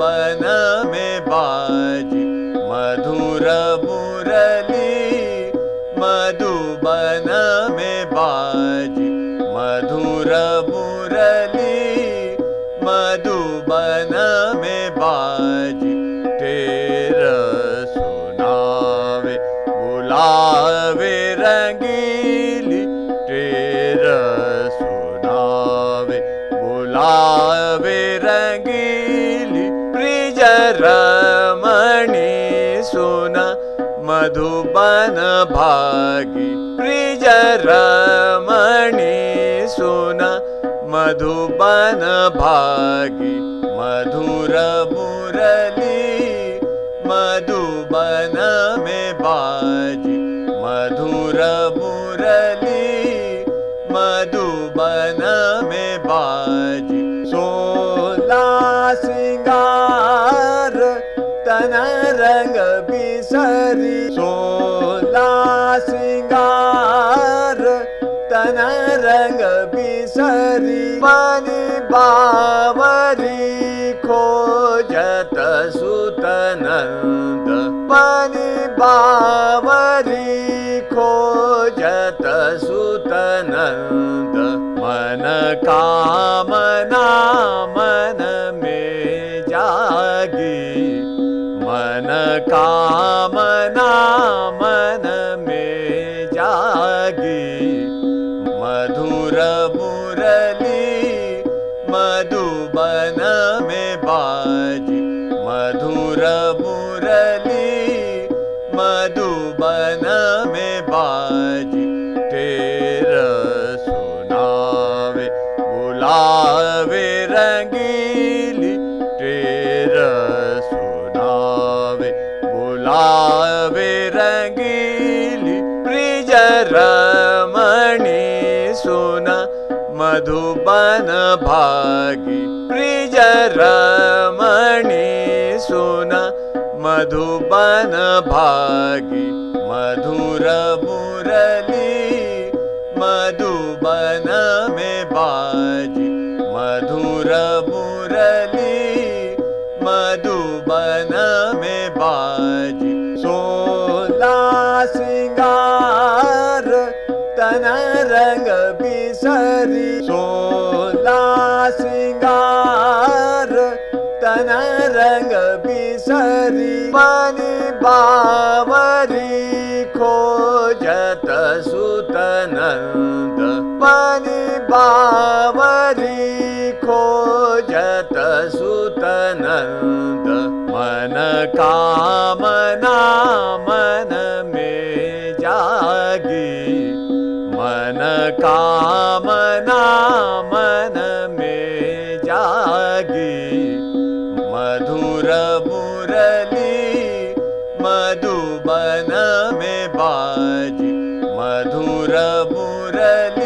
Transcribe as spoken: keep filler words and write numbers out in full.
मधुबन में बाजी मधुर मुरली मधुबन में बाजी मधुर मुरली मधुबन में बाजी तेरा सुनावे बुलावे रंगीली तेरा सुनावे बुलावे रंगीली ब्रिज रमणी सुना मधुबन भागी ब्रिज रमणी सुना मधुबन भागी मधुर मुरली मधुबन में बाजी मधुर मुरली मधुबन में बाजी सोला सिंगार तन रंग बिसरी सोला सिंगार तन रंग बिसरी बनी बावरी खोजत सुतनंद बनी बावरी खोजत सुतनंद मन कामना मन में जागी मन कामना मन में जागी मधुर मुरली मधुबन में बाजी मधुर मुरली मधुबन में बाजी तेरा सुनावे बुलावे रंगीली तेरा सुनावे बुलावे रंगीली ब्रिज रमणी सुना मधुबन भागी ब्रिज रमणी सुना मधुबन भागी मधुर मुरली मधुबन में बाजी मधुर मुरली मधुबन में बाजी सोला सिंगार तन रंग बिसरी सोला सिंगार तन रंग बिसरी बनी बावरी खोजत सुतनंद बनी बावरी खोजत सुतनंद मन कामना मन में जागी मन कामना मन में जागी मधुर मुरली मधुबन में बाजी मधुर मुरली